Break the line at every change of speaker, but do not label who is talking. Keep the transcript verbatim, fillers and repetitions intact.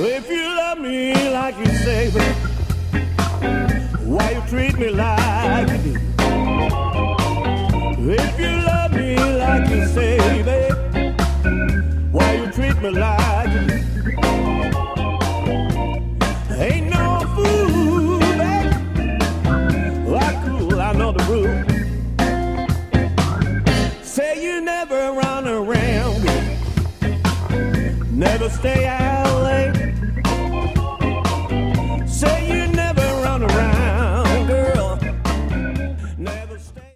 If you love me like you say, baby, why you treat me like you do? If you love me like you say, baby, why you treat me like you do? Ain't no fool, baby, like cool, I know the rule. Say you never run around, baby. Never stay out.